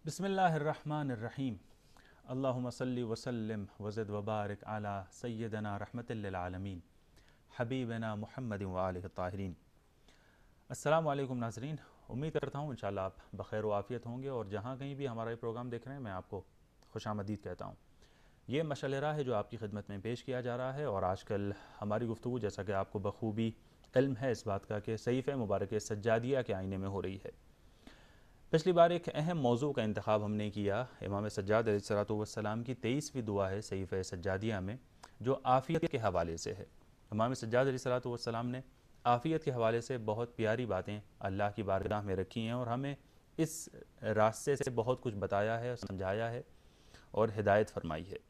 بسم اللہ الرحمن الرحیم اللہم صلی وسلم وزد وبارک علی سیدنا رحمت للعالمین حبیبنا محمد وآلہ الطاہرین۔ السلام علیکم ناظرین، امید کرتا ہوں انشاءاللہ آپ بخیر و عافیت ہوں گے، اور جہاں کہیں بھی ہمارا یہ پروگرام دیکھ رہے ہیں میں آپ کو خوش آمدید کہتا ہوں۔ یہ مشعل راہ ہے جو آپ کی خدمت میں پیش کیا جا رہا ہے، اور آج کل ہماری گفتگو جیسا کہ آپ کو بخوبی علم ہے اس بات کا کہ صحیفہ مبارک سجادیہ کے آئینے میں ہو رہی ہے۔ پچھلی بار ایک اہم موضوع کا انتخاب ہم نے کیا، امام سجاد علیہ السلام کی 23ویں دعا ہے صحیفہ سجادیہ میں، جو عافیت کے حوالے سے ہے۔ امام سجاد علیہ السلام نے عافیت کے حوالے سے بہت پیاری باتیں اللہ کی بارگاہ میں رکھی ہیں، اور ہمیں اس راستے سے بہت کچھ بتایا ہے، سمجھایا ہے اور ہدایت فرمائی ہے۔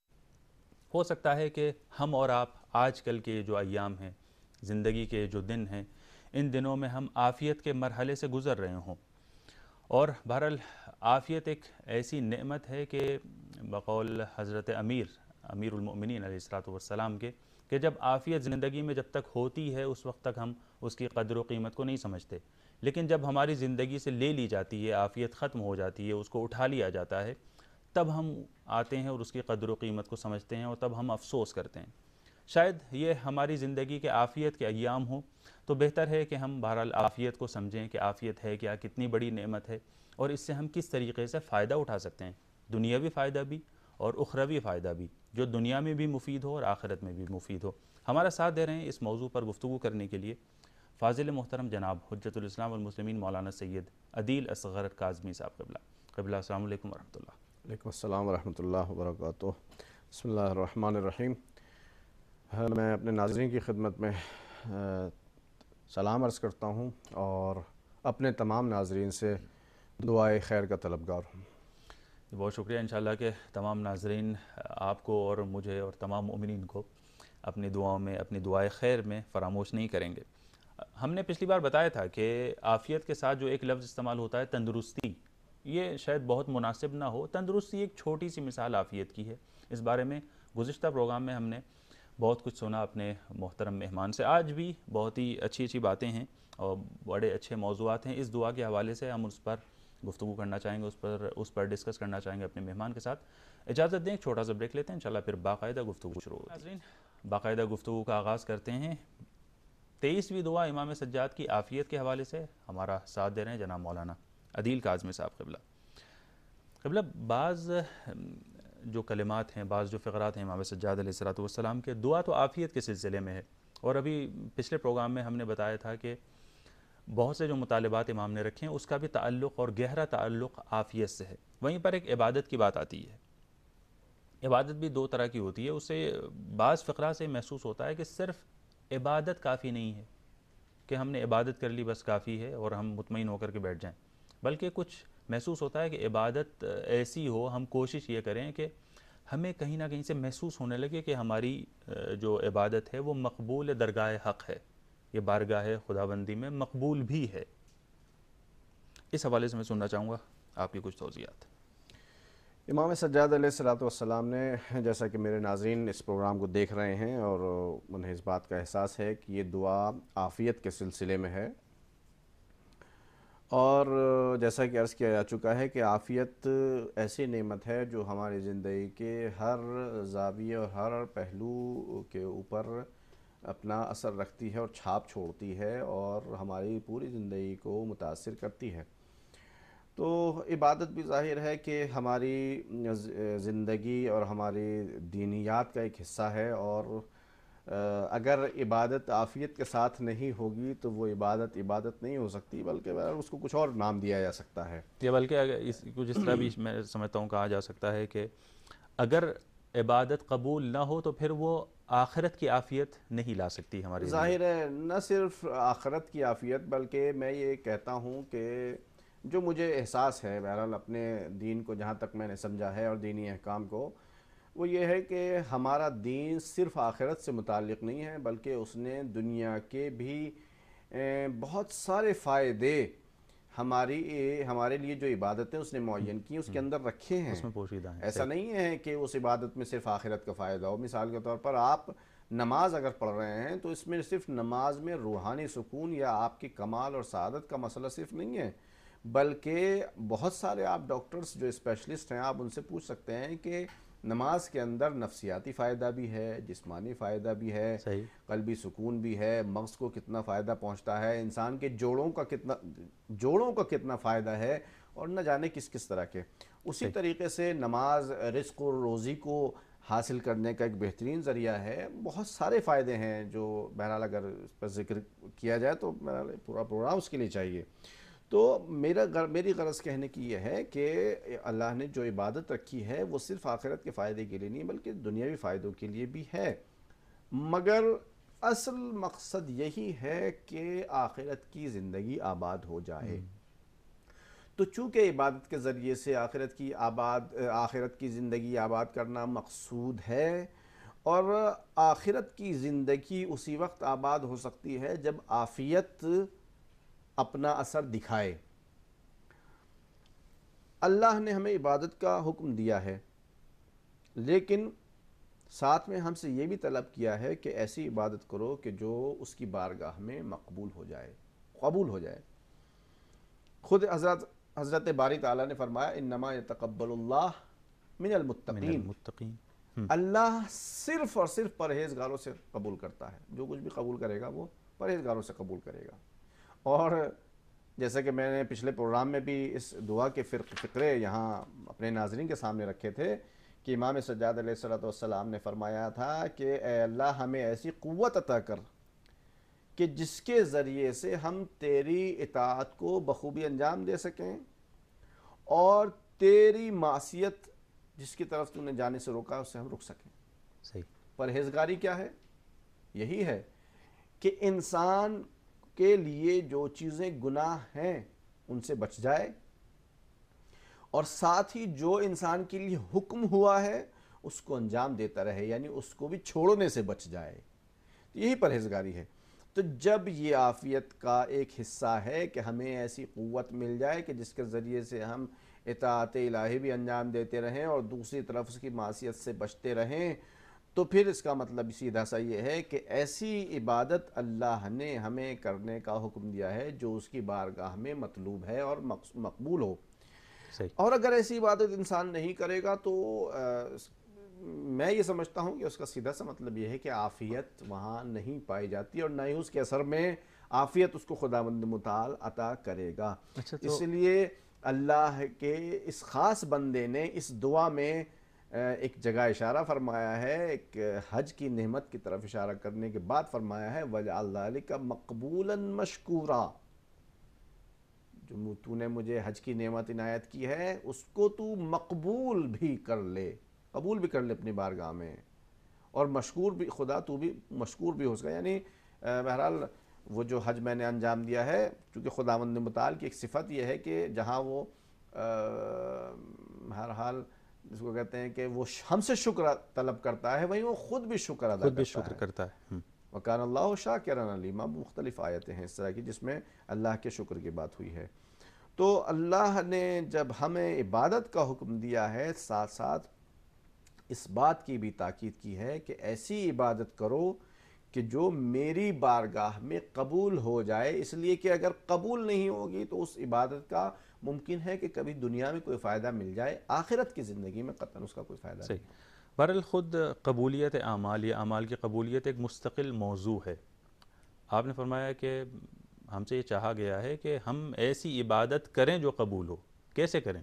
ہو سکتا ہے کہ ہم اور آپ آج کل کے جو ایام ہیں، زندگی کے جو دن ہیں، ان دنوں میں ہم عافیت کے مرحلے سے گزر رہے ہوں، اور بہرحال عافیت ایک ایسی نعمت ہے کہ بقول حضرت امیر المؤمنین علیہ السلام کے، کہ جب عافیت زندگی میں جب تک ہوتی ہے اس وقت تک ہم اس کی قدر و قیمت کو نہیں سمجھتے، لیکن جب ہماری زندگی سے لے لی جاتی ہے، عافیت ختم ہو جاتی ہے، اس کو اٹھا لیا جاتا ہے، تب ہم آتے ہیں اور اس کی قدر و قیمت کو سمجھتے ہیں، اور تب ہم افسوس کرتے ہیں۔ شاید یہ ہماری زندگی کے عافیت کے ایام ہوں، تو بہتر ہے کہ ہم بہرحال عافیت کو سمجھیں کہ عافیت ہے کیا، کتنی بڑی نعمت ہے، اور اس سے ہم کس طریقے سے فائدہ اٹھا سکتے ہیں، دنیاوی فائدہ بھی اور اخروی فائدہ بھی، جو دنیا میں بھی مفید ہو اور آخرت میں بھی مفید ہو۔ ہمارا ساتھ دے رہے ہیں اس موضوع پر گفتگو کرنے کے لیے فاضل محترم جناب حجت الاسلام والمسلمین مولانا سید عدیل اصغر کاظمی صاحب قبلہ السلام علیکم ورحمۃ اللہ۔ وعلیکم السلام ورحمۃ اللہ وبرکاتہ۔ بسم اللہ الرحمن الرحیم۔ میں اپنے ناظرین کی خدمت میں سلام عرض کرتا ہوں، اور اپنے تمام ناظرین سے دعائے خیر کا طلبگار ہوں۔ بہت شکریہ، انشاءاللہ کہ تمام ناظرین آپ کو اور مجھے اور تمام مومنین کو اپنی دعاؤں میں، اپنی دعائے خیر میں فراموش نہیں کریں گے۔ ہم نے پچھلی بار بتایا تھا کہ عافیت کے ساتھ جو ایک لفظ استعمال ہوتا ہے تندرستی، یہ شاید بہت مناسب نہ ہو۔ تندرستی ایک چھوٹی سی مثال عافیت کی ہے۔ اس بارے میں گزشتہ پروگرام میں ہم نے بہت کچھ سنا اپنے محترم مہمان سے۔ آج بھی بہت ہی اچھی اچھی باتیں ہیں اور بڑے اچھے موضوعات ہیں۔ اس دعا کے حوالے سے ہم اس پر گفتگو کرنا چاہیں گے، اس پر ڈسکس کرنا چاہیں گے اپنے مہمان کے ساتھ۔ اجازت دیں ایک چھوٹا سا بریک لیتے ہیں، انشاءاللہ پھر باقاعدہ گفتگو شروع ہوگی۔ ناظرین، باقاعدہ گفتگو کا آغاز کرتے ہیں۔ 23ویں دعا امام سجاد کی عافیت کے حوالے سے ہمارا ساتھ دے رہے ہیں جناب مولانا عدیل کاظمی صاحب قبلہ۔ بعض جو کلمات ہیں، بعض جو فقرات ہیں امام سجاد علیہ السلام کے، دعا تو عافیت کے سلسلے میں ہے، اور ابھی پچھلے پروگرام میں ہم نے بتایا تھا کہ بہت سے جو مطالبات امام نے رکھے ہیں اس کا بھی تعلق اور گہرا تعلق عافیت سے ہے۔ وہیں پر ایک عبادت کی بات آتی ہے۔ عبادت بھی دو طرح کی ہوتی ہے۔ اسے بعض فقرات سے محسوس ہوتا ہے کہ صرف عبادت کافی نہیں ہے، کہ ہم نے عبادت کر لی بس کافی ہے اور ہم مطمئن ہو کر کے بیٹھ جائیں، بلکہ کچھ محسوس ہوتا ہے کہ عبادت ایسی ہو، ہم کوشش یہ کریں کہ ہمیں کہیں نہ کہیں سے محسوس ہونے لگے کہ ہماری جو عبادت ہے وہ مقبول درگاہ حق ہے، یہ بارگاہ خداوندی میں مقبول بھی ہے۔ اس حوالے سے میں سننا چاہوں گا آپ کی کچھ توضیحات۔ امام سجاد علیہ السلام نے، جیسا کہ میرے ناظرین اس پروگرام کو دیکھ رہے ہیں اور انہیں اس بات کا احساس ہے کہ یہ دعا عافیت کے سلسلے میں ہے، اور جیسا کہ عرض کیا جا چکا ہے کہ عافیت ایسی نعمت ہے جو ہماری زندگی کے ہر زاویے اور ہر پہلو کے اوپر اپنا اثر رکھتی ہے اور چھاپ چھوڑتی ہے، اور ہماری پوری زندگی کو متاثر کرتی ہے۔ تو عبادت بھی ظاہر ہے کہ ہماری زندگی اور ہماری دینیات کا ایک حصہ ہے، اور اگر عبادت عافیت کے ساتھ نہیں ہوگی تو وہ عبادت نہیں ہو سکتی، بلکہ اس کو کچھ اور نام دیا جا سکتا ہے۔ یا بلکہ اگر اس کو جس طرح بھی میں سمجھتا ہوں کہا جا سکتا ہے کہ اگر عبادت قبول نہ ہو تو پھر وہ آخرت کی عافیت نہیں لا سکتی ہمارے لیے۔ ظاہر ہے نہ صرف آخرت کی عافیت، بلکہ میں یہ کہتا ہوں کہ جو مجھے احساس ہے بہرحال اپنے دین کو جہاں تک میں نے سمجھا ہے اور دینی احکام کو، وہ یہ ہے کہ ہمارا دین صرف آخرت سے متعلق نہیں ہے، بلکہ اس نے دنیا کے بھی بہت سارے فائدے ہمارے لیے جو عبادتیں اس نے معین کی اس کے اندر رکھے ہیں۔ اس میں پوشیدہ ہیں، ایسا صحیح۔ نہیں ہے کہ اس عبادت میں صرف آخرت کا فائدہ ہو۔ مثال کے طور پر آپ نماز اگر پڑھ رہے ہیں تو اس میں صرف نماز میں روحانی سکون یا آپ کی کمال اور سعادت کا مسئلہ صرف نہیں ہے، بلکہ بہت سارے آپ ڈاکٹرز جو اسپیشلسٹ ہیں آپ ان سے پوچھ سکتے ہیں کہ نماز کے اندر نفسیاتی فائدہ بھی ہے، جسمانی فائدہ بھی ہے، صحیح، قلبی سکون بھی ہے، مغز کو کتنا فائدہ پہنچتا ہے، انسان کے جوڑوں کا کتنا فائدہ ہے، اور نہ جانے کس کس طرح کے. اسی صحیح، طریقے سے نماز رزق اور روزی کو حاصل کرنے کا ایک بہترین ذریعہ ہے. بہت سارے فائدے ہیں جو بہرحال اگر اس پر ذکر کیا جائے تو بہرحال پورا پروگرام اس کے لیے چاہیے. تو میری غرض کہنے کی یہ ہے کہ اللہ نے جو عبادت رکھی ہے وہ صرف آخرت کے فائدے کے لیے نہیں بلکہ دنیاوی فائدوں کے لیے بھی ہے، مگر اصل مقصد یہی ہے کہ آخرت کی زندگی آباد ہو جائے. تو چونکہ عبادت کے ذریعے سے آخرت کی زندگی آباد کرنا مقصود ہے، اور آخرت کی زندگی اسی وقت آباد ہو سکتی ہے جب عافیت اپنا اثر دکھائے. اللہ نے ہمیں عبادت کا حکم دیا ہے، لیکن ساتھ میں ہم سے یہ بھی طلب کیا ہے کہ ایسی عبادت کرو کہ جو اس کی بارگاہ میں مقبول ہو جائے، قبول ہو جائے. خود حضرت باری تعالیٰ نے فرمایا انما یتقبل اللہ من من المتقین، المتقین. اللہ صرف اور صرف پرہیزگاروں سے قبول کرتا ہے. جو کچھ بھی قبول کرے گا وہ پرہیزگاروں سے قبول کرے گا. اور جیسا کہ میں نے پچھلے پروگرام میں بھی اس دعا کے فقرے یہاں اپنے ناظرین کے سامنے رکھے تھے کہ امام سجاد علیہ السلام نے فرمایا تھا کہ اے اللہ ہمیں ایسی قوت عطا کر کہ جس کے ذریعے سے ہم تیری اطاعت کو بخوبی انجام دے سکیں اور تیری معصیت جس کی طرف تو نے جانے سے روکا اس سے ہم رک سکیں. صحیح، پرہیزگاری کیا ہے؟ یہی ہے کہ انسان کے لیے جو چیزیں گناہ ہیں ان سے بچ جائے، اور ساتھ ہی جو انسان کے لیے حکم ہوا ہے اس کو انجام دیتا رہے، یعنی اس کو بھی چھوڑنے سے بچ جائے. یہی پرہیزگاری ہے. تو جب یہ عافیت کا ایک حصہ ہے کہ ہمیں ایسی قوت مل جائے کہ جس کے ذریعے سے ہم اطاعت الہی بھی انجام دیتے رہیں اور دوسری طرف اس کی معصیت سے بچتے رہیں، تو پھر اس کا مطلب سیدھا سا یہ ہے کہ ایسی عبادت اللہ نے ہمیں کرنے کا حکم دیا ہے جو اس کی بارگاہ میں مطلوب ہے اور مقبول ہو. صحیح، اور اگر ایسی عبادت انسان نہیں کرے گا تو میں یہ سمجھتا ہوں کہ اس کا سیدھا سا مطلب یہ ہے کہ عافیت وہاں نہیں پائی جاتی، اور نہ ہی اس کے اثر میں عافیت اس کو خداوند متعال عطا کرے گا. اچھا. اس تو لیے اللہ کے اس خاص بندے نے اس دعا میں ایک جگہ اشارہ فرمایا ہے، ایک حج کی نعمت کی طرف اشارہ کرنے کے بعد فرمایا ہے وَجْعَلْ ذَلِكَ مَقْبُولًا مَشْكُورًا، جو تو نے مجھے حج کی نعمت عنایت کی ہے اس کو تو مقبول بھی کر لے، قبول بھی کر لے اپنی بارگاہ میں، اور مشکور بھی، خدا تو بھی مشکور بھی ہو سکا. یعنی بہرحال وہ جو حج میں نے انجام دیا ہے، چونکہ خداوند متعال کی ایک صفت یہ ہے کہ جہاں وہ بہرحال جس کو کہتے ہیں کہ وہ ہم سے شکر طلب کرتا ہے، وہیں وہ خود بھی شکر ادا خود بھی کرتا شکر ہے. کرتا ہے. وَكَانَ اللَّهُ شَاكِرًا عَلِيمًا، مختلف آیتیں ہیں اس طرح کی جس میں اللہ کے شکر کی بات ہوئی ہے. تو اللہ نے جب ہمیں عبادت کا حکم دیا ہے، ساتھ ساتھ اس بات کی بھی تاکید کی ہے کہ ایسی عبادت کرو کہ جو میری بارگاہ میں قبول ہو جائے. اس لیے کہ اگر قبول نہیں ہوگی تو اس عبادت کا ممکن ہے کہ کبھی دنیا میں کوئی فائدہ مل جائے، آخرت کی زندگی میں قطعاً اس کا کوئی فائدہ نہیں. صحیح. بہرحال خود قبولیت اعمال یا اعمال کی قبولیت ایک مستقل موضوع ہے. آپ نے فرمایا کہ ہم سے یہ چاہا گیا ہے کہ ہم ایسی عبادت کریں جو قبول ہو. کیسے کریں؟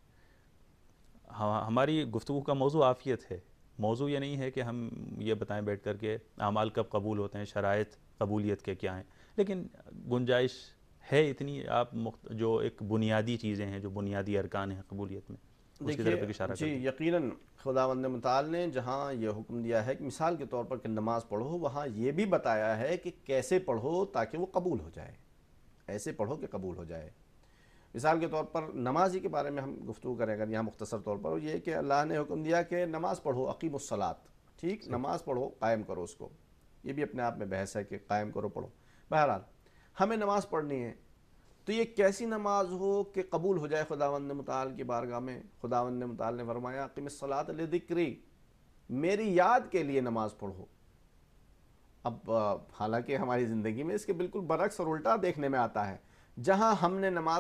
ہماری گفتگو کا موضوع عافیت ہے. موضوع یہ نہیں ہے کہ ہم یہ بتائیں بیٹھ کر کے اعمال کب قبول ہوتے ہیں، شرائط قبولیت کے کیا ہیں، لیکن گنجائش ہے اتنی. آپ جو ایک بنیادی چیزیں ہیں، جو بنیادی ارکان ہیں قبولیت میں، اس کی طرف ایک اشارہ جی کر دیں. یقیناً خداوند متعال نے جہاں یہ حکم دیا ہے کہ مثال کے طور پر کہ نماز پڑھو، وہاں یہ بھی بتایا ہے کہ کیسے پڑھو تاکہ وہ قبول ہو جائے. ایسے پڑھو کہ قبول ہو جائے. مثال کے طور پر نماز ہی کے بارے میں ہم گفتگو کریں اگر یہاں مختصر طور پر، یہ کہ اللہ نے حکم دیا کہ نماز پڑھو، اقیموا الصلاۃ. ٹھیک، نماز پڑھو، قائم کرو اس کو. یہ بھی اپنے آپ میں بحث ہے کہ قائم کرو، پڑھو. بہرحال ہمیں نماز پڑھنی ہے، تو یہ کیسی نماز ہو کہ قبول ہو جائے خداوند متعال کی بارگاہ میں؟ خداوند متعال نے فرمایا اقیم الصلاۃ لذکری، میری یاد کے لیے نماز پڑھو. اب حالانکہ ہماری زندگی میں اس کے بالکل برعکس اور الٹا دیکھنے میں آتا ہے. جہاں ہم نے نماز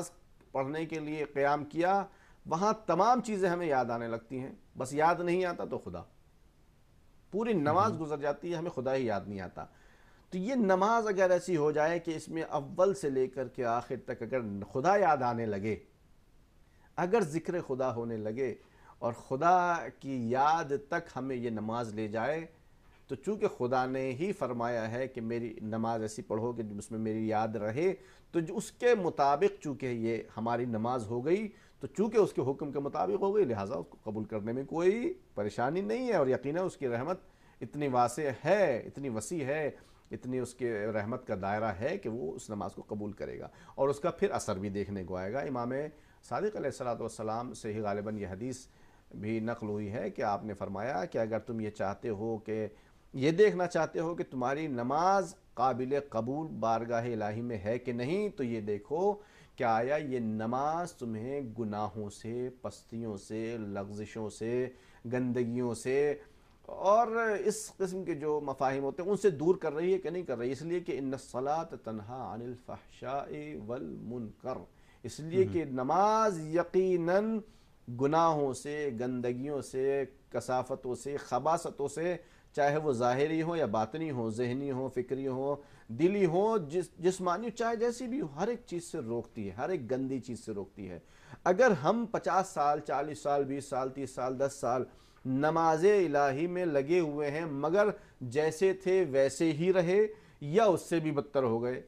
پڑھنے کے لیے قیام کیا، وہاں تمام چیزیں ہمیں یاد آنے لگتی ہیں، بس یاد نہیں آتا تو خدا. پوری نماز گزر جاتی ہے، ہمیں خدا ہی یاد نہیں آتا. تو یہ نماز اگر ایسی ہو جائے کہ اس میں اول سے لے کر کے آخر تک اگر خدا یاد آنے لگے، اگر ذکر خدا ہونے لگے اور خدا کی یاد تک ہمیں یہ نماز لے جائے، تو چونکہ خدا نے ہی فرمایا ہے کہ میری نماز ایسی پڑھو کہ اس میں میری یاد رہے، تو جو اس کے مطابق چونکہ یہ ہماری نماز ہو گئی، تو چونکہ اس کے حکم کے مطابق ہو گئی، لہٰذا اس کو قبول کرنے میں کوئی پریشانی نہیں ہے. اور یقیناً اس کی رحمت اتنی واسع ہے، اتنی وسیع ہے، اتنی اس کے رحمت کا دائرہ ہے کہ وہ اس نماز کو قبول کرے گا اور اس کا پھر اثر بھی دیکھنے کو آئے گا. امام صادق علیہ السلام سے ہی غالباً یہ حدیث بھی نقل ہوئی ہے کہ آپ نے فرمایا کہ اگر تم یہ چاہتے ہو کہ یہ دیکھنا چاہتے ہو کہ تمہاری نماز قابل قبول بارگاہ الہی میں ہے کہ نہیں، تو یہ دیکھو کہ آیا یہ نماز تمہیں گناہوں سے، پستیوں سے، لغزشوں سے، گندگیوں سے اور اس قسم کے جو مفاہیم ہوتے ہیں ان سے دور کر رہی ہے کہ نہیں کر رہی. اس لیے کہ ان الصلاۃ تنہی عن الفحشاء والمنکر، اس لیے کہ نماز یقیناً گناہوں سے، گندگیوں سے، کثافتوں سے، خباثتوں سے، چاہے وہ ظاہری ہوں یا باطنی ہوں، ذہنی ہوں، فکری ہوں، دلی ہوں، جسمانی، چاہے جیسی بھی ہو، ہر ایک چیز سے روکتی ہے، ہر ایک گندی چیز سے روکتی ہے. اگر ہم 50 سال، 40 سال، 20 سال، 30 سال، 10 سال نماز الہی میں لگے ہوئے ہیں مگر جیسے تھے ویسے ہی رہے یا اس سے بھی بدتر ہو گئے،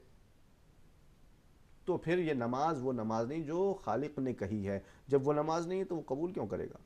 تو پھر یہ نماز وہ نماز نہیں جو خالق نے کہی ہے. جب وہ نماز نہیں ہے تو وہ قبول کیوں کرے گا؟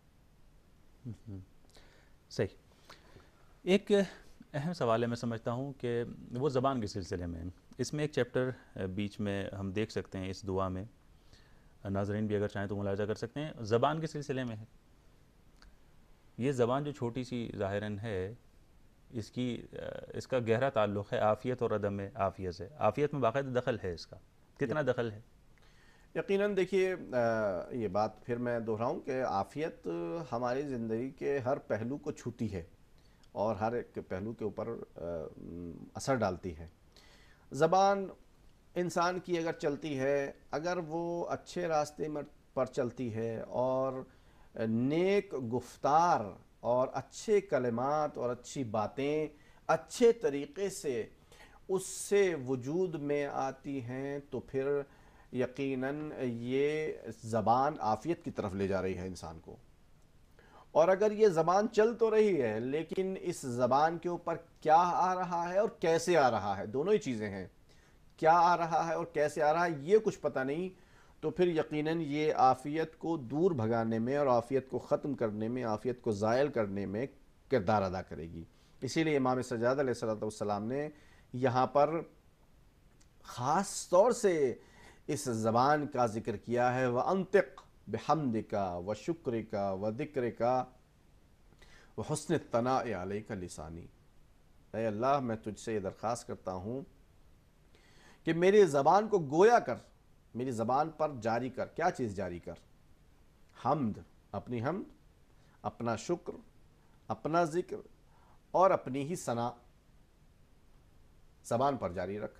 صحیح. ایک اہم سوال ہے، میں سمجھتا ہوں کہ وہ زبان کے سلسلے میں، اس میں ایک چیپٹر بیچ میں ہم دیکھ سکتے ہیں اس دعا میں، ناظرین بھی اگر چاہیں تو ملاحظہ کر سکتے ہیں، زبان کے سلسلے میں ہے. یہ زبان جو چھوٹی سی ظاہراً ہے، اس کا گہرا تعلق ہے عافیت اور عدم عافیت سے. عافیت میں باقاعدہ دخل ہے، اس کا کتنا دخل ہے؟ یقیناً دیکھیے، یہ بات پھر میں دہراؤں کہ عافیت ہماری زندگی کے ہر پہلو کو چھوتی ہے اور ہر ایک پہلو کے اوپر اثر ڈالتی ہے. زبان انسان کی اگر چلتی ہے، اگر وہ اچھے راستے پر چلتی ہے اور نیک گفتار اور اچھے کلمات اور اچھی باتیں اچھے طریقے سے اس سے وجود میں آتی ہیں، تو پھر یقیناً یہ زبان عافیت کی طرف لے جا رہی ہے انسان کو. اور اگر یہ زبان چل تو رہی ہے لیکن اس زبان کے اوپر کیا آ رہا ہے اور کیسے آ رہا ہے، دونوں ہی چیزیں ہیں، کیا آ رہا ہے اور کیسے آ رہا ہے یہ کچھ پتہ نہیں، تو پھر یقیناً یہ عافیت کو دور بھگانے میں اور عافیت کو ختم کرنے میں، عافیت کو زائل کرنے میں کردار ادا کرے گی. اسی لیے امام سجاد علیہ السلام نے یہاں پر خاص طور سے اس زبان کا ذکر کیا ہے، وَأَنطِقْ بِحَمْدِكَ وَشُكْرِكَ وَذِكْرِكَ وَحُسْنِ الثَّنَاءِ عَلَيْكَ لِسَانِي. اے اللہ، میں تجھ سے یہ درخواست کرتا ہوں کہ میری زبان کو گویا کر، میری زبان پر جاری کر. کیا چیز جاری کر؟ حمد، اپنی حمد، اپنا شکر، اپنا ذکر اور اپنی ہی ثنا زبان پر جاری رکھ.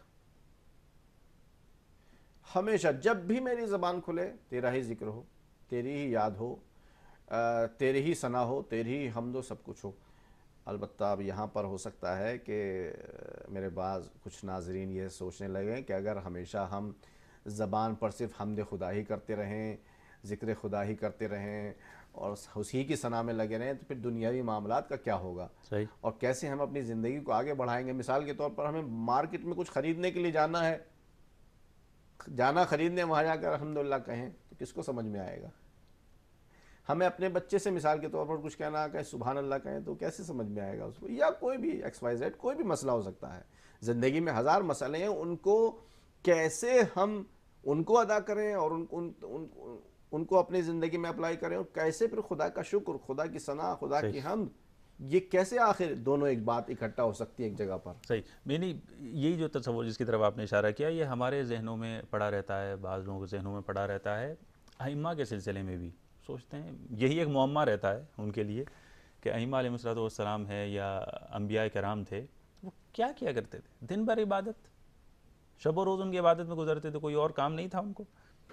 ہمیشہ جب بھی میری زبان کھلے تیرا ہی ذکر ہو، تیری ہی یاد ہو، تیری ہی ثنا ہو، تیری ہی حمد و سب کچھ ہو. البتہ اب یہاں پر ہو سکتا ہے کہ میرے بعض کچھ ناظرین یہ سوچنے لگیں کہ اگر ہمیشہ ہم زبان پر صرف حمد خدا ہی کرتے رہیں، ذکر خدا ہی کرتے رہیں اور اسی کی ثنا میں لگے رہیں، تو پھر دنیاوی معاملات کا کیا ہوگا؟ صحیح. اور کیسے ہم اپنی زندگی کو آگے بڑھائیں گے؟ مثال کے طور پر ہمیں مارکیٹ میں کچھ خریدنے کے لیے جانا ہے، جانا خریدنے، وہاں جا کر الحمدللہ کہیں تو کس کو سمجھ میں آئے گا؟ ہمیں اپنے بچے سے مثال کے طور پر کچھ کہنا کہ سبحان اللہ کہیں تو کیسے سمجھ میں آئے گا اس کو؟ یا کوئی بھی ایکس وائی زیڈ، کوئی بھی مسئلہ ہو سکتا ہے. زندگی میں ہزار مسئلے ہیں، ان کو کیسے ہم ان کو ادا کریں اور ان کو اپنی زندگی میں اپلائی کریں، اور کیسے پھر خدا کا شکر، خدا کی ثنا، خدا کی حمد، یہ کیسے آخر دونوں ایک بات اکٹھا ہو سکتی ہے ایک جگہ پر؟ صحیح. یعنی یہی جو تصور جس کی طرف آپ نے اشارہ کیا، یہ ہمارے ذہنوں میں پڑا رہتا ہے، بعض لوگوں کے ذہنوں میں پڑا رہتا ہے. ائمہ کے سلسلے میں بھی سوچتے ہیں، یہی ایک معمہ رہتا ہے ان کے لیے کہ ائمہ علیہ السلام ہے یا انبیاء کرام تھے، وہ کیا کیا کرتے تھے؟ دن بھر عبادت، شب و روز ان کی عبادت میں گزرتے تھے، کوئی اور کام نہیں تھا ان کو.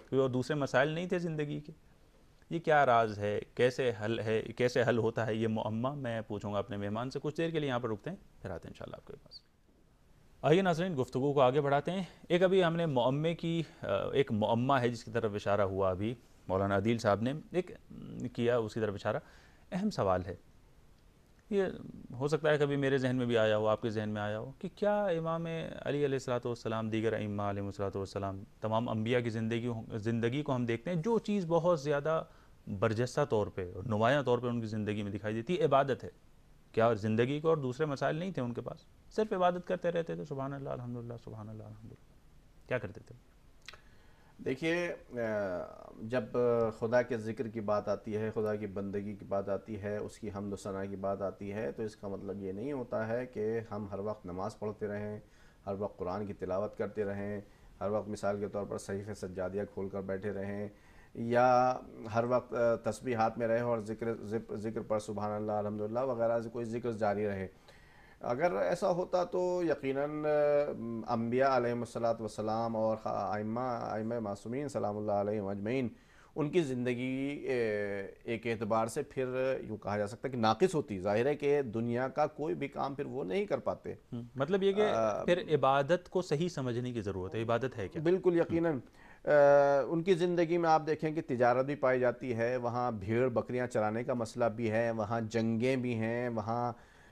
کوئی اور دوسرے مسائل نہیں تھے زندگی کے؟ یہ کیا راز ہے، کیسے حل ہوتا ہے یہ معمہ؟ میں پوچھوں گا اپنے مہمان سے. کچھ دیر کے لیے یہاں پر رکتے ہیں، پھر آتے ہیں انشاءاللہ آپ کے پاس. آئیے ناظرین، گفتگو کو آگے بڑھاتے ہیں. ایک ابھی ہم نے معمے کی ایک معمہ ہے جس کی طرف اشارہ ہوا، ابھی مولانا عدیل صاحب نے ایک کیا اس کی طرف اشارہ. اہم سوال ہے یہ، ہو سکتا ہے کبھی میرے ذہن میں بھی آیا ہو، آپ کے ذہن میں آیا ہو، کہ کیا امام علی علیہ الصلوۃ والسلام، دیگر ائمہ علیہ الصلوۃ والسلام، تمام انبیاء کی زندگی کو ہم دیکھتے ہیں، جو چیز بہت زیادہ برجستہ طور پہ اور نمایاں طور پہ ان کی زندگی میں دکھائی دیتی ہے، عبادت ہے. کیا زندگی کو اور دوسرے مسائل نہیں تھے ان کے پاس؟ صرف عبادت کرتے رہتے تھے، سبحان اللہ الحمدللہ سبحان اللہ الحمدللہ. کیا کرتے تھے؟ دیکھیے، جب خدا کے ذکر کی بات آتی ہے، خدا کی بندگی کی بات آتی ہے، اس کی حمد و ثنا کی بات آتی ہے، تو اس کا مطلب یہ نہیں ہوتا ہے کہ ہم ہر وقت نماز پڑھتے رہیں، ہر وقت قرآن کی تلاوت کرتے رہیں، ہر وقت مثال کے طور پر صحیفہ سجادیہ کھول کر بیٹھے رہیں، یا ہر وقت تسبیح ہاتھ میں رہے اور ذکر پر سبحان اللہ الحمدللہ وغیرہ سے کوئی ذکر جاری رہے. اگر ایسا ہوتا تو یقیناً انبیاء علیہم الصلوۃ والسلام اور ائمہ معصومین سلام اللہ علیہم اجمعین، ان کی زندگی ایک اعتبار سے پھر یوں کہا جا سکتا ہے کہ ناقص ہوتی. ظاہر ہے کہ دنیا کا کوئی بھی کام پھر وہ نہیں کر پاتے. مطلب یہ کہ پھر عبادت کو صحیح سمجھنے کی ضرورت ہے. عبادت ہے کیا؟ بالکل یقیناً. ان کی زندگی میں آپ دیکھیں کہ تجارت بھی پائی جاتی ہے، وہاں بھیڑ بکریاں چرانے کا مسئلہ بھی ہے، وہاں جنگیں بھی ہیں، وہاں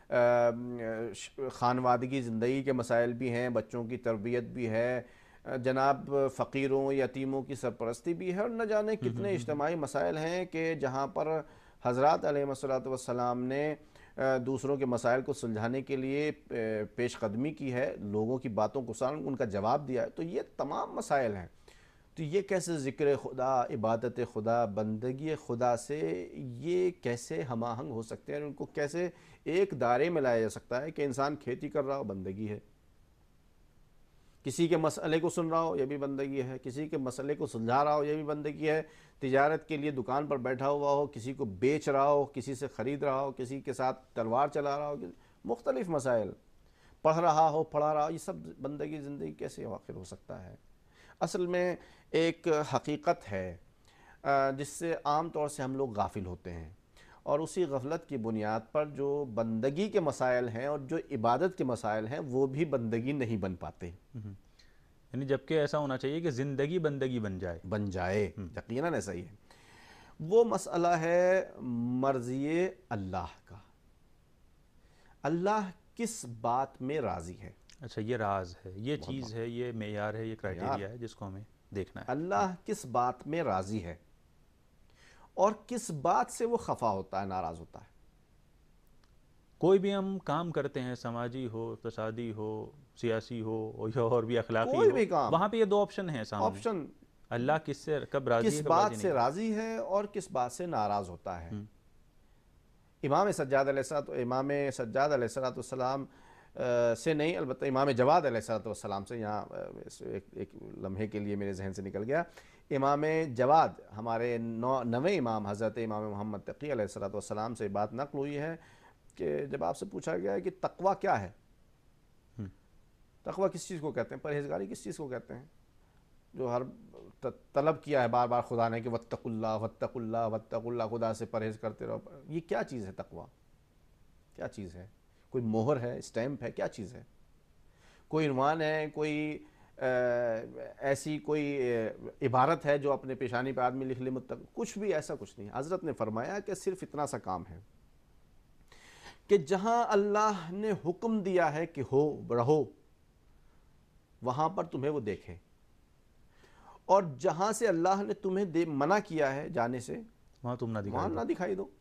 خانوادگی زندگی کے مسائل بھی ہیں، بچوں کی تربیت بھی ہے، جناب فقیروں یتیموں کی سرپرستی بھی ہے، اور نہ جانے کتنے اجتماعی مسائل ہیں کہ جہاں پر حضرات علیہ الصلوۃ والسلام نے دوسروں کے مسائل کو سلجھانے کے لیے پیش قدمی کی ہے، لوگوں کی باتوں کو سن ان کا جواب دیا ہے. تو یہ تمام مسائل ہیں. تو یہ کیسے ذکر خدا، عبادت خدا، بندگی خدا سے یہ کیسے ہم آہنگ ہو سکتے ہیں؟ ان کو کیسے ایک دائرے میں لایا جا سکتا ہے کہ انسان کھیتی کر رہا ہو بندگی ہے، کسی کے مسئلے کو سن رہا ہو یہ بھی بندگی ہے، کسی کے مسئلے کو سلجھا رہا ہو یہ بھی بندگی ہے، تجارت کے لیے دکان پر بیٹھا ہوا ہو، کسی کو بیچ رہا ہو، کسی سے خرید رہا ہو، کسی کے ساتھ تلوار چلا رہا ہو، مختلف مسائل، پڑھ رہا ہو پڑھا رہا ہو، یہ سب بندگی زندگی کیسے آخر ہو سکتا ہے؟ اصل میں ایک حقیقت ہے جس سے عام طور سے ہم لوگ غافل ہوتے ہیں، اور اسی غفلت کی بنیاد پر جو بندگی کے مسائل ہیں اور جو عبادت کے مسائل ہیں وہ بھی بندگی نہیں بن پاتے. یعنی جبکہ ایسا ہونا چاہیے کہ زندگی بندگی بن جائے. یقیناً ایسا ہی ہے. وہ مسئلہ ہے مرضی اللہ کا. اللہ کس بات میں راضی ہے؟ اچھا، یہ راز ہے، یہ چیز ہے، یہ معیار ہے، یہ کرائیٹیریا ہے جس کو ہمیں دیکھنا ہے. اللہ کس بات میں راضی ہے اور کس بات سے وہ خفا ہوتا ہے، ناراض ہوتا ہے؟ کوئی بھی ہم کام کرتے ہیں، سماجی ہو، اقتصادی ہو، سیاسی ہو یا اور بھی اخلاقی کوئی ہو، بھی کام، وہاں پہ یہ دو آپشن ہیں سامنے. آپشن اللہ کس سے کب راضی کس ہے، کب بات راضی سے نہیں. راضی ہے اور کس بات سے ناراض ہوتا ہے. امام سجاد علیہ السلام سے نہیں، البتہ امام جواد علیہ السلام سے، یہاں ایک لمحے کے لیے میرے ذہن سے نکل گیا. امام جواد ہمارے نویں امام حضرت امام محمد تقی علیہ السلام سے بات نقل ہوئی ہے کہ جب آپ سے پوچھا گیا ہے کہ تقویٰ کیا ہے، تقویٰ کس چیز کو کہتے ہیں، پرہیزگاری کس چیز کو کہتے ہیں، جو ہر طلب کیا ہے بار بار خدا نے کہ واتقوا اللہ واتقوا اللہ واتقوا اللہ، خدا سے پرہیز کرتے رہو. یہ کیا چیز ہے تقویٰ؟ کیا چیز ہے؟ کوئی مہر ہے، اسٹیمپ ہے، کیا چیز ہے؟ کوئی عنوان ہے، کوئی ایسی کوئی عبارت ہے جو اپنے پیشانی پہ آدمی لکھ لے متقی؟ کچھ بھی ایسا کچھ نہیں. حضرت نے فرمایا کہ صرف اتنا سا کام ہے کہ جہاں اللہ نے حکم دیا ہے کہ ہو رہو، وہاں پر تمہیں وہ دیکھے، اور جہاں سے اللہ نے تمہیں منع کیا ہے جانے سے، وہاں تم وہاں نہ دکھائی دو.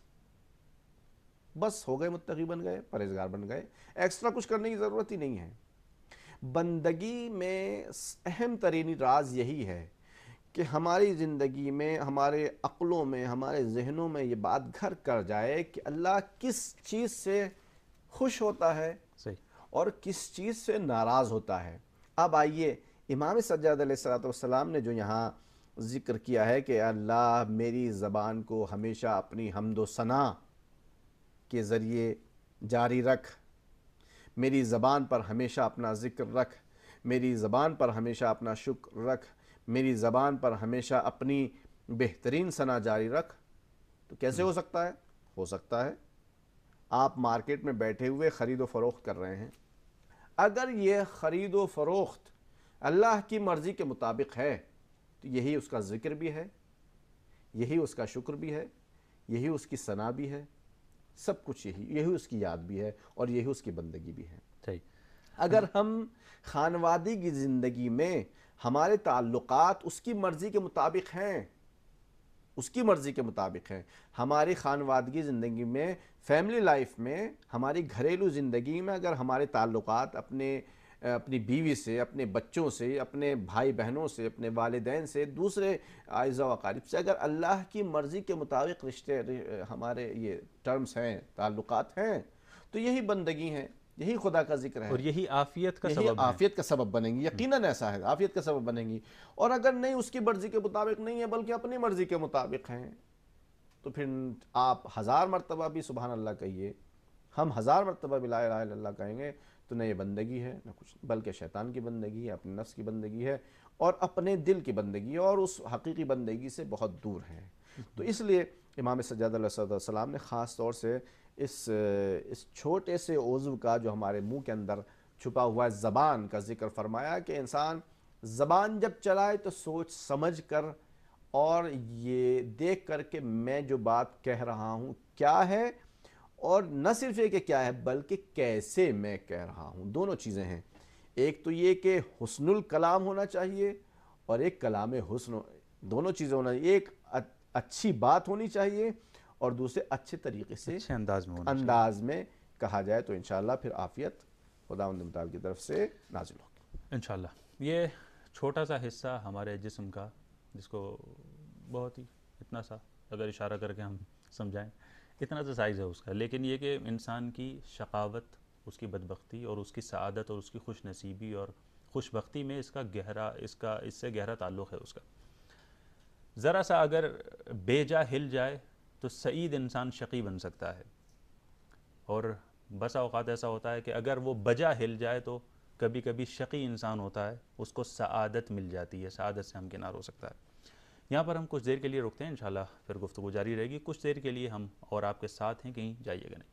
بس ہو گئے، متقی بن گئے، پرہیزگار بن گئے. ایکسٹرا کچھ کرنے کی ضرورت ہی نہیں ہے. بندگی میں اہم ترین راز یہی ہے کہ ہماری زندگی میں، ہمارے عقلوں میں، ہمارے ذہنوں میں یہ بات گھر کر جائے کہ اللہ کس چیز سے خوش ہوتا ہے اور کس چیز سے ناراض ہوتا ہے. اب آئیے، امام سجاد علیہ السلام نے جو یہاں ذکر کیا ہے کہ اللہ میری زبان کو ہمیشہ اپنی حمد و ثنا کے ذریعے جاری رکھ، میری زبان پر ہمیشہ اپنا ذکر رکھ، میری زبان پر ہمیشہ اپنا شکر رکھ، میری زبان پر ہمیشہ اپنی بہترین ثنا جاری رکھ، تو کیسے ہو سکتا ہے؟ ہو سکتا ہے آپ مارکیٹ میں بیٹھے ہوئے خرید و فروخت کر رہے ہیں، اگر یہ خرید و فروخت اللہ کی مرضی کے مطابق ہے تو یہی اس کا ذکر بھی ہے، یہی اس کا شکر بھی ہے، یہی اس کی ثنا بھی ہے، سب کچھ یہی اس کی یاد بھی ہے، اور یہی اس کی بندگی بھی ہے۔ صحیح۔ اگر ہم خانوادی کی زندگی میں ہمارے تعلقات اس کی مرضی کے مطابق ہیں، اس کی مرضی کے مطابق ہیں، ہماری خانوادگی زندگی میں، فیملی لائف میں، ہماری گھریلو زندگی میں اگر ہمارے تعلقات اپنی بیوی سے، اپنے بچوں سے، اپنے بھائی بہنوں سے، اپنے والدین سے، دوسرے اعزاء و اقارب سے اگر اللہ کی مرضی کے مطابق رشتے ہمارے یہ ٹرمز ہیں، تعلقات ہیں، تو یہی بندگی ہیں، یہی خدا کا ذکر ہے، اور یہی عافیت کا یہی سبب ہے۔ عافیت کا سبب بنیں گی، یقیناً ایسا ہے، عافیت کا سبب بنیں گی۔ اور اگر نہیں اس کی مرضی کے مطابق نہیں ہے بلکہ اپنی مرضی کے مطابق ہیں، تو پھر آپ 1000 مرتبہ بھی سبحان اللہ کہیے، ہم 1000 مرتبہ بھی لا الہ الا اللہ کہیں گے تو نہ یہ بندگی ہے نہ کچھ، بلکہ شیطان کی بندگی ہے، اپنے نفس کی بندگی ہے، اور اپنے دل کی بندگی ہے، اور اس حقیقی بندگی سے بہت دور ہے۔ تو اس لیے امام سجاد علیہ السلام نے خاص طور سے اس چھوٹے سے عضو کا جو ہمارے منہ کے اندر چھپا ہوا ہے، زبان کا ذکر فرمایا کہ انسان زبان جب چلائے تو سوچ سمجھ کر اور یہ دیکھ کر کہ میں جو بات کہہ رہا ہوں کیا ہے، اور نہ صرف یہ کہ کیا ہے بلکہ کیسے میں کہہ رہا ہوں، دونوں چیزیں ہیں۔ ایک تو یہ کہ حسن الکلام ہونا چاہیے، اور ایک کلام حسن، دونوں چیزیں ہونا چاہیے، ایک اچھی بات ہونی چاہیے، اور دوسرے اچھے طریقے سے اچھے انداز میں ہونا چاہیے۔ انداز میں کہا جائے تو انشاءاللہ پھر عافیت خداوند متعال کی طرف سے نازل ہوگی انشاءاللہ۔ یہ چھوٹا سا حصہ ہمارے جسم کا، جس کو بہت ہی اتنا سا اگر اشارہ کر کے ہم سمجھائیں، اتنا سا سائز ہے اس کا، لیکن یہ کہ انسان کی شقاوت، اس کی بدبختی اور اس کی سعادت اور اس کی خوش نصیبی اور خوش بختی میں اس سے گہرا تعلق ہے اس کا۔ ذرا سا اگر بیجا ہل جائے تو سعید انسان شقی بن سکتا ہے، اور بسا اوقات ایسا ہوتا ہے کہ اگر وہ بجا ہل جائے تو کبھی کبھی شقی انسان ہوتا ہے، اس کو سعادت مل جاتی ہے، سعادت سے ہمکنار ہو سکتا ہے۔ یہاں پر ہم کچھ دیر کے لیے رکتے ہیں، انشاءاللہ پھر گفتگو جاری رہے گی۔ کچھ دیر کے لیے ہم اور آپ کے ساتھ ہیں، کہیں جائیے گا نہیں۔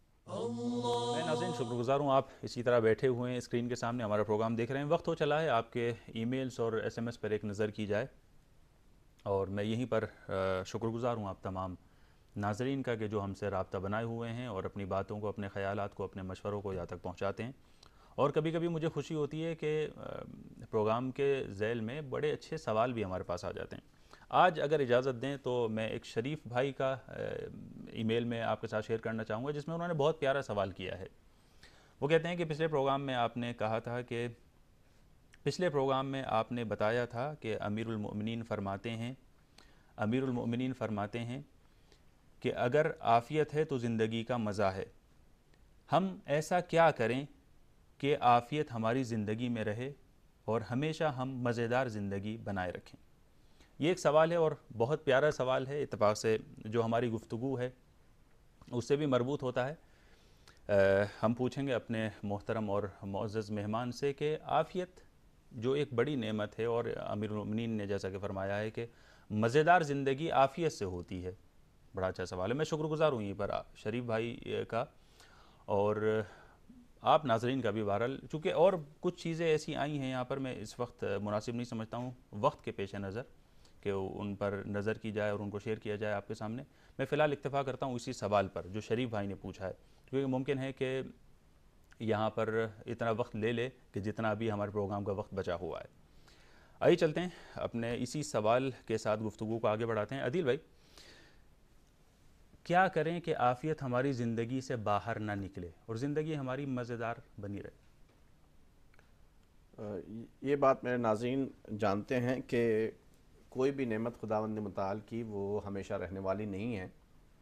میں ناظرین شکر گزار ہوں آپ اسی طرح بیٹھے ہوئے ہیں اسکرین کے سامنے ہمارا پروگرام دیکھ رہے ہیں۔ وقت ہو چلا ہے آپ کے ای میلز اور ایس ایم ایس پر ایک نظر کی جائے، اور میں یہیں پر شکر گزار ہوں آپ تمام ناظرین کا کہ جو ہم سے رابطہ بنائے ہوئے ہیں اور اپنی باتوں کو، اپنے خیالات کو، اپنے مشوروں کو یہاں تک پہنچاتے ہیں۔ اور کبھی کبھی مجھے خوشی ہوتی ہے کہ پروگرام کے ذیل میں بڑے اچھے سوال بھی ہمارے پاس آ جاتے ہیں۔ آج اگر اجازت دیں تو میں ایک شریف بھائی کا ای میل میں آپ کے ساتھ شیئر کرنا چاہوں گا، جس میں انہوں نے بہت پیارا سوال کیا ہے۔ وہ کہتے ہیں کہ پچھلے پروگرام میں آپ نے کہا تھا کہ پچھلے پروگرام میں آپ نے بتایا تھا کہ امیر المؤمنین فرماتے ہیں کہ اگر عافیت ہے تو زندگی کا مزہ ہے، ہم ایسا کیا کریں کہ عافیت ہماری زندگی میں رہے اور ہمیشہ ہم مزیدار زندگی بنائے رکھیں؟ یہ ایک سوال ہے اور بہت پیارا سوال ہے، اتفاق سے جو ہماری گفتگو ہے اس سے بھی مربوط ہوتا ہے۔ ہم پوچھیں گے اپنے محترم اور معزز مہمان سے کہ عافیت جو ایک بڑی نعمت ہے، اور امیر المؤمنین نے جیسا کہ فرمایا ہے کہ مزیدار زندگی عافیت سے ہوتی ہے، بڑا اچھا سوال ہے۔ میں شکر گزار ہوں یہ پر شریف بھائی کا، اور آپ ناظرین کا بھی۔ بہرحال چونکہ اور کچھ چیزیں ایسی آئی ہیں یہاں پر، میں اس وقت مناسب نہیں سمجھتا ہوں وقت کے پیش نظر کہ ان پر نظر کی جائے اور ان کو شیئر کیا جائے آپ کے سامنے۔ میں فی الحال اکتفا کرتا ہوں اسی سوال پر جو شریف بھائی نے پوچھا ہے، کیونکہ ممکن ہے کہ یہاں پر اتنا وقت لے لے کہ جتنا ابھی ہمارے پروگرام کا وقت بچا ہوا ہے۔ آئیے چلتے ہیں اپنے اسی سوال کے ساتھ گفتگو کو آگے بڑھاتے ہیں۔ عدیل بھائی، کیا کریں کہ عافیت ہماری زندگی سے باہر نہ نکلے اور زندگی ہماری مزیدار بنی رہے؟ یہ بات میرے ناظرین جانتے ہیں کہ کوئی بھی نعمت خداوند متعال کی وہ ہمیشہ رہنے والی نہیں ہے،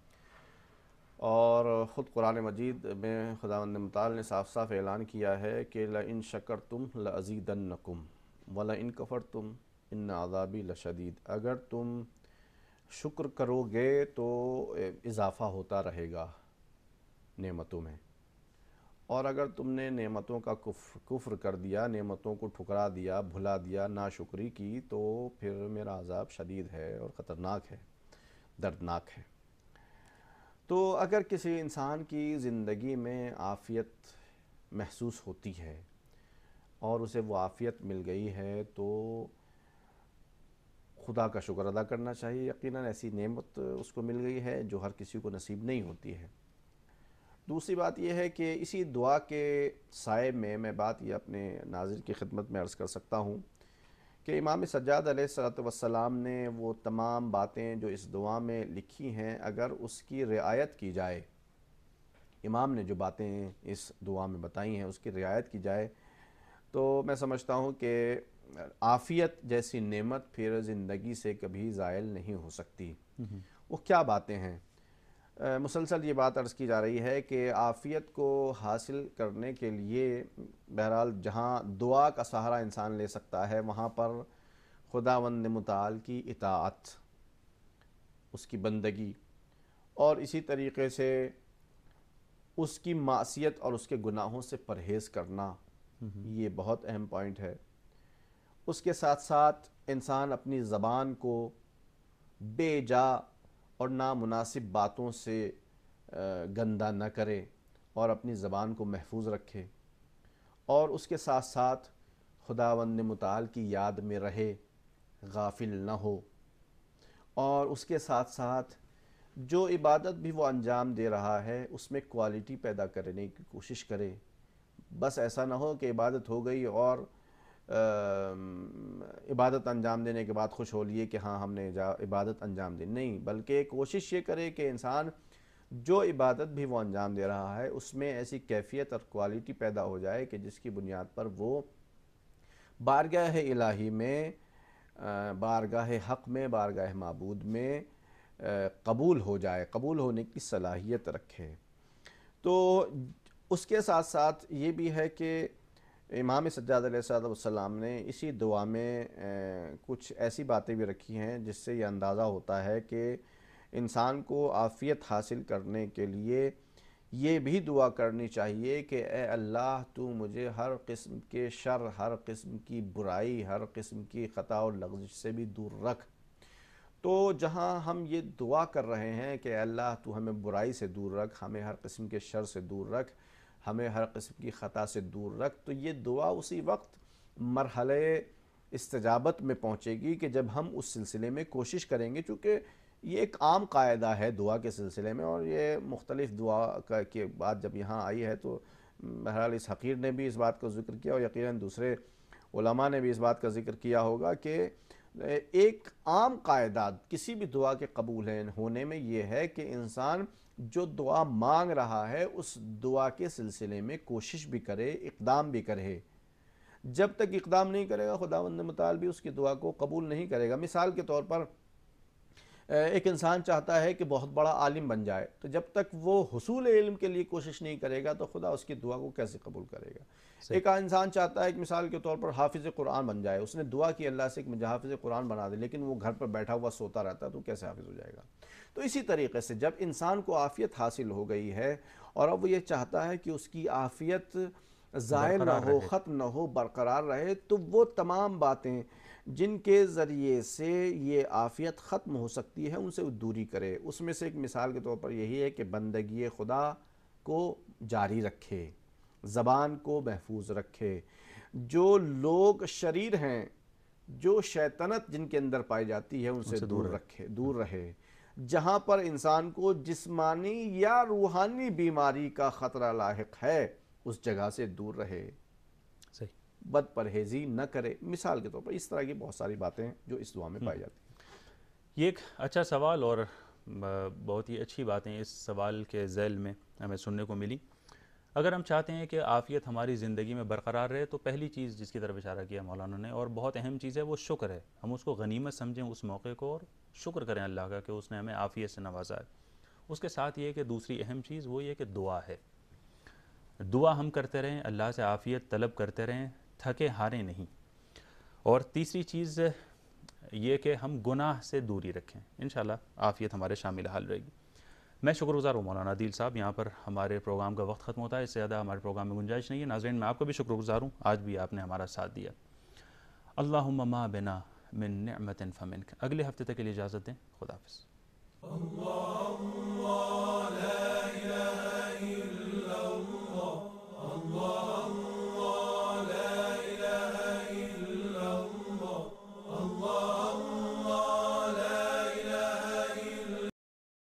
اور خود قرآن مجید میں خداوند متعال نے صاف صاف اعلان کیا ہے کہ لَإِن شَكَرْتُمْ لَأَزِيدَنَّكُمْ وَلَإِن كَفَرْتُمْ إِنَّ عَذَابِي لَشَدِيدٌ۔ اگر تم شکر کرو گے تو اضافہ ہوتا رہے گا نعمتوں میں، اور اگر تم نے نعمتوں کا کفر کر دیا، نعمتوں کو ٹھکرا دیا، بھلا دیا، ناشکری کی، تو پھر میرا عذاب شدید ہے اور خطرناک ہے، دردناک ہے۔ تو اگر کسی انسان کی زندگی میں عافیت محسوس ہوتی ہے اور اسے وہ عافیت مل گئی ہے تو خدا کا شکر ادا کرنا چاہیے۔ یقیناً ایسی نعمت اس کو مل گئی ہے جو ہر کسی کو نصیب نہیں ہوتی ہے۔ دوسری بات یہ ہے کہ اسی دعا کے سائے میں بات یہ اپنے ناظر کی خدمت میں عرض کر سکتا ہوں کہ امام سجاد علیہ الصلوۃ والسلام نے وہ تمام باتیں جو اس دعا میں لکھی ہیں، اگر اس کی رعایت کی جائے، امام نے جو باتیں اس دعا میں بتائی ہیں اس کی رعایت کی جائے، تو میں سمجھتا ہوں کہ عافیت جیسی نعمت پھر زندگی سے کبھی زائل نہیں ہو سکتی۔ وہ کیا باتیں ہیں؟ مسلسل یہ بات عرض کی جا رہی ہے کہ عافیت کو حاصل کرنے کے لیے بہرحال جہاں دعا کا سہارا انسان لے سکتا ہے وہاں پر خداوند متعال کی اطاعت، اس کی بندگی، اور اسی طریقے سے اس کی معصیت اور اس کے گناہوں سے پرہیز کرنا، یہ بہت اہم پوائنٹ ہے۔ اس کے ساتھ ساتھ انسان اپنی زبان کو بے جا اور نامناسب باتوں سے گندہ نہ کرے اور اپنی زبان کو محفوظ رکھے، اور اس کے ساتھ ساتھ خداوند متعال کی یاد میں رہے، غافل نہ ہو، اور اس کے ساتھ ساتھ جو عبادت بھی وہ انجام دے رہا ہے اس میں کوالٹی پیدا کرنے کی کوشش کرے۔ بس ایسا نہ ہو کہ عبادت ہو گئی اور عبادت انجام دینے کے بعد خوش ہو لیے کہ ہاں ہم نے عبادت انجام دی، نہیں، بلکہ کوشش یہ کرے کہ انسان جو عبادت بھی وہ انجام دے رہا ہے اس میں ایسی کیفیت اور کوالٹی پیدا ہو جائے کہ جس کی بنیاد پر وہ بارگاہ الہی میں، بارگاہ حق میں، بارگاہ معبود میں قبول ہو جائے، قبول ہونے کی صلاحیت رکھے۔ تو اس کے ساتھ ساتھ یہ بھی ہے کہ امام سجاد علیہ السلام نے اسی دعا میں کچھ ایسی باتیں بھی رکھی ہیں جس سے یہ اندازہ ہوتا ہے کہ انسان کو عافیت حاصل کرنے کے لیے یہ بھی دعا کرنی چاہیے کہ اے اللہ تو مجھے ہر قسم کے شر، ہر قسم کی برائی، ہر قسم کی خطا اور لغزش سے بھی دور رکھ۔ تو جہاں ہم یہ دعا کر رہے ہیں کہ اے اللہ تو ہمیں برائی سے دور رکھ، ہمیں ہر قسم کے شر سے دور رکھ، ہمیں ہر قسم کی خطا سے دور رکھ، تو یہ دعا اسی وقت مرحلہ استجابت میں پہنچے گی کہ جب ہم اس سلسلے میں کوشش کریں گے، چونکہ یہ ایک عام قاعدہ ہے دعا کے سلسلے میں، اور یہ مختلف دعا کے بعد جب یہاں آئی ہے تو بہرحال اس حقیر نے بھی اس بات کا ذکر کیا اور یقیناً دوسرے علماء نے بھی اس بات کا ذکر کیا ہوگا کہ ایک عام قاعدہ کسی بھی دعا کے قبول ہونے میں یہ ہے کہ انسان جو دعا مانگ رہا ہے اس دعا کے سلسلے میں کوشش بھی کرے، اقدام بھی کرے۔ جب تک اقدام نہیں کرے گا خداوند متعال بھی اس کی دعا کو قبول نہیں کرے گا۔ مثال کے طور پر ایک انسان چاہتا ہے کہ بہت بڑا عالم بن جائے، تو جب تک وہ حصول علم کے لیے کوشش نہیں کرے گا تو خدا اس کی دعا کو کیسے قبول کرے گا؟ ایک انسان چاہتا ہے کہ مثال کے طور پر حافظ قرآن بن جائے، اس نے دعا کی اللہ سے کہ مجھے حافظ قرآن بنا دے، لیکن وہ گھر پر بیٹھا ہوا سوتا رہتا ہے تو کیسے حافظ ہو جائے گا؟ تو اسی طریقے سے جب انسان کو عافیت حاصل ہو گئی ہے اور اب وہ یہ چاہتا ہے کہ اس کی عافیت زائل نہ ہو، ختم نہ ہو، برقرار رہے، تو وہ تمام باتیں جن کے ذریعے سے یہ عافیت ختم ہو سکتی ہے ان سے دوری کرے۔ اس میں سے ایک مثال کے طور پر یہی ہے کہ بندگی خدا کو جاری رکھے، زبان کو محفوظ رکھے، جو لوگ شریر ہیں، جو شیطنت جن کے اندر پائی جاتی ہے ان سے دور رہے، جہاں پر انسان کو جسمانی یا روحانی بیماری کا خطرہ لاحق ہے اس جگہ سے دور رہے، بد پرہیزی نہ کرے۔ مثال کے طور پر اس طرح کی بہت ساری باتیں جو اس دعا میں پائی جاتی ہیں۔ یہ ایک اچھا سوال اور بہت ہی اچھی باتیں اس سوال کے ذیل میں ہمیں سننے کو ملی۔ اگر ہم چاہتے ہیں کہ عافیت ہماری زندگی میں برقرار رہے تو پہلی چیز جس کی طرف اشارہ کیا مولانا نے اور بہت اہم چیز ہے وہ شکر ہے۔ ہم اس کو غنیمت سمجھیں اس موقع کو اور شکر کریں اللہ کا کہ اس نے ہمیں عافیت سے نوازا ہے۔ اس کے ساتھ یہ کہ دوسری اہم چیز وہ یہ کہ دعا ہے، دعا ہم کرتے رہیں، اللہ سے عافیت طلب کرتے رہیں، تھکے ہارے نہیں۔ اور تیسری چیز یہ کہ ہم گناہ سے دوری رکھیں، انشاءاللہ عافیت ہمارے شامل حال رہے گی۔ میں شکر گزار ہوں مولانا عادل صاحب. یہاں پر ہمارے پروگرام کا وقت ختم ہوتا ہے, اس سے زیادہ ہمارے پروگرام میں گنجائش نہیں ہے. ناظرین میں آپ کا بھی شکر گزار ہوں, آج بھی آپ نے ہمارا ساتھ دیا. اللہم ما بنا من نعمت فمنک. اگلے ہفتے تک کے لیے اجازت دیں. خدا حافظ.